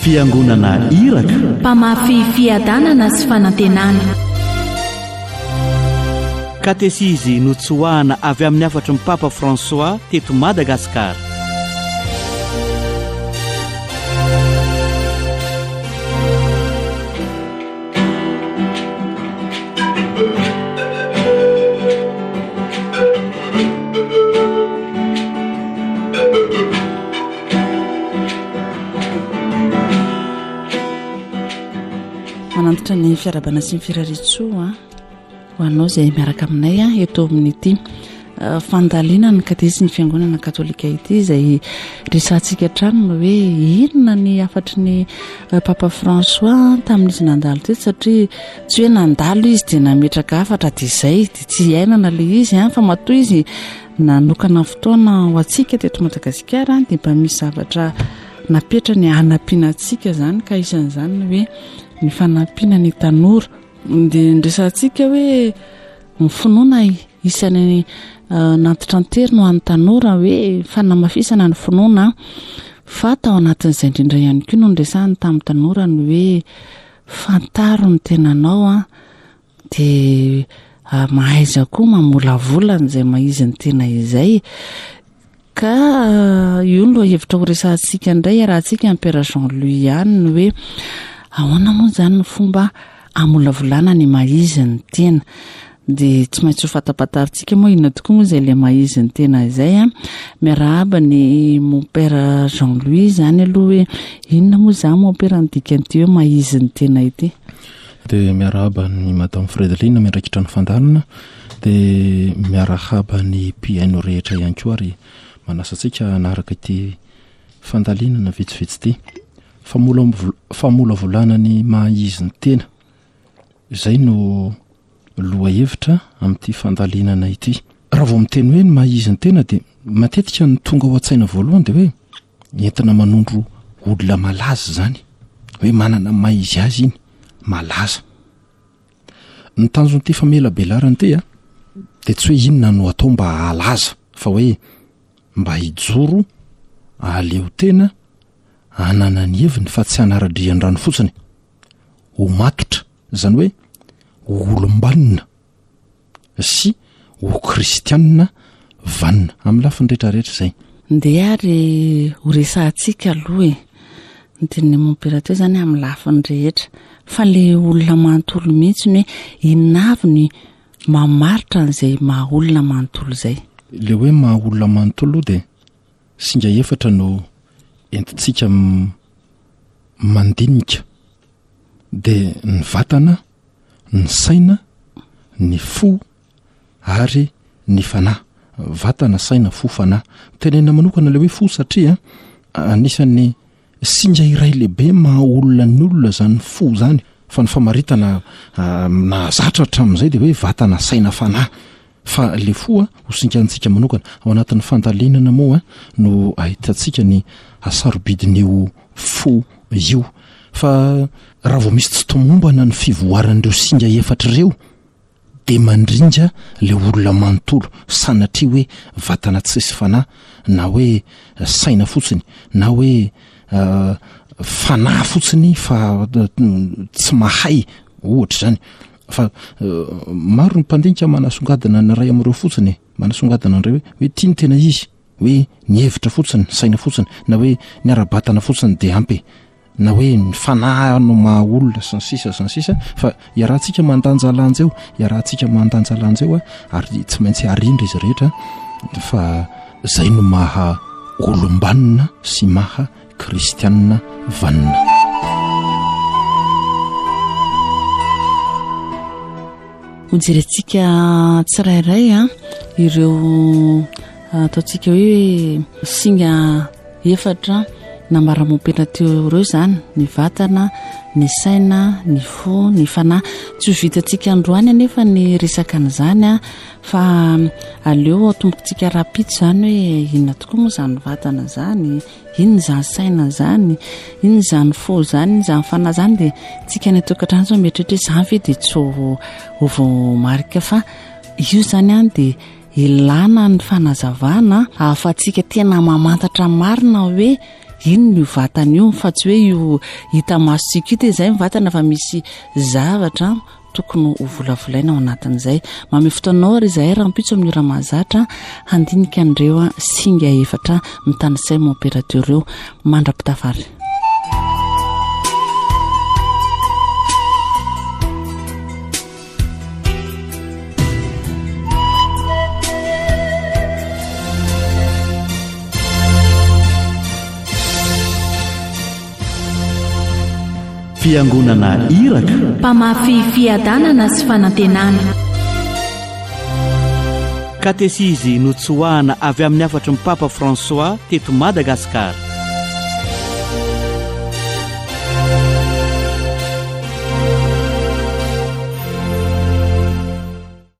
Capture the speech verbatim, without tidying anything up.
fiangonana iraka, mpamafy fiadanana sy fanantenana. katesizy notsoahana avy amin'ny afatry ny Papa François teto Madagasikara. Manantitra ny fiarabana sy ny firaritsoa ho anao izay miaraka aminay a eto amin'ity fandaliana ny katesizy ny fiangonana katolika ity izay resantsika hatrany hoe inona ny afatry ny Papa François tamin'izy nandalo teto, satria tsy hoe nandalo izy dia nametraka afatra dia izay dia tsy iainana ilay izy a, fa matoa izy nanokana fotoana ho antsika teto Madagasikara dia mba misy zavatra napetra ny hanampiana antsika izany, ka isan'izany hoe ny fanampiana ny tanora. Dia nresantsika hoe ny finoana isan'ny nantitra antery no an'ny tanora hoe fanamafisana ny finoana, fa tao anatin'izay indrindra ihany koa no nresahany tamin'ny tanora ny hoe fantaro ny tenanao a, dia mahaiza koa mamolavolana izay maizy ny tena izay. Ka io no hevitra ho resantsika indray rahantsika Père Jean-Louis ihany ny hoe ahoana moa izany ny fomba amolavolana ny maizy ny tena. Dia tsy maintsy ho fatapataritsika moa inona tokoa moa izay ilay maizy ny tena izay a. Miarahaba ny mon Père Jean-Louis izany aloha hoe inona moa izany mon Père midika an'ity hoe maizy ny tena ity. Dia miarahaba ny Madame Fredeline miandraikitra ny fandarana, dia miarahaba ny mpiaino rehetra ihany koa ary manasa antsika naharaka ity fandalinana vitsivitsy ity. Famolavolana ny maizy ny tena, izay no loha hevitra amin'ity fandalinana ity. Raha vao miteny hoe ny maizy ny tena dia matetika ny tonga ao an-tsaina voalohany dia hoe entina manondro olona malaza zany, hoe manana maizy azy iny malaza. Ny tanjon'ity famelabelarana ity a dia tsy hoe inona no atao mba halaza, fa hoe mba hijoro aleo tena hanana ny heviny fa tsy hanaradriany rano fotsiny, ho makitra, izany hoe olombanina sy ho kristianina vanina amin'ny lafiny rehetrarehetra izay. Dia ary ho resantsika aloha e, ny tenin'ny mon Père teo izany amin'ny lafiny rehetra, fa ilay olona manontolo mihitsy hoe inona avy ny mamaritra an'izay maha olona manontolo izay. Ilay hoe maha olona manontolo dia singa efatra no entintsika mandinika, dia ny vatana, ny saina, ny fo ary ny fanahy. Vatana, saina, fo, fanahy. Tenena manokana ilay hoe fo satria anisan'ny singa iray lehibe maha olona ny olona zany fo zany, fa ny famaritana nahazatra hatramin'izay dia hoe vatana, saina, fanahy. Fa le fo a ho singantsika manokana ao anatin'ny fandalinana moa no ahitantsika ny asarobidin'io fo io. Fa raha vao misy tsy tomombana ny fivoaran'ireo singa efatra ireo dia mandrinja le olona manontolo, sanatria hoe vatana tsisy fanahy, na hoe saina fotsiny, na hoe uh, fanahy fotsiny fa tsy mahay ohatra zany. Fa uh, maro ny mpandinika manasongadina ny ray amin'ireo fotsiny, manasongadina an'ireo hoe hoe tia ny tena izy, hoe ny hevitra fotsiny, saina fotsiny, na hoe ny ara-batana fotsiny dia ampy, na hoe ny fanahy no maha olona sy ny sisa sy ny sisa. Fa iarahantsika mandanja lanja eo, iarahantsika mandanja lanja eo ary tsy maintsy arindra izy rehetra, fa izay no maha olombanina sy maha kristianina vanina. Hojerentsika tsirairay a ireo ataontsika hoe singa efatra namara mon Père teo ireo izany, ny vatana, ny saina, ny fo, ny fanahy. Tsy ho vitantsika androany anefa ny resaka an'izany a, fa aleo atombokantsika rapito izany hoe inona tokoa moa izany vatana izany, inona izany saina izany, inona izany fo izany, inona izany fanahy izany. Dia tsika ny tokantrano izao mieritreritra izany ve dia tsy ho voamarika, fa io izany a dia ilana ny fanazavana ahafahantsika tena mamantatra marina hoe ino ny vatana io fa tsy hoe io hita masosika io te zay mivatana fa misy zavatra tokony ho volavolaina ao anatin'izay. mame fotoanao ary zahay rahampitso amin'ny ora mahazatra handinika andreo a singa efatra mitandrisay mo opérateur eo mandrapitafary. fiangonana iraka mpamafy fiadanana sy fanantenana katesizy notsoahana avy amin'ny afatry ny papa François teto Madagasikara.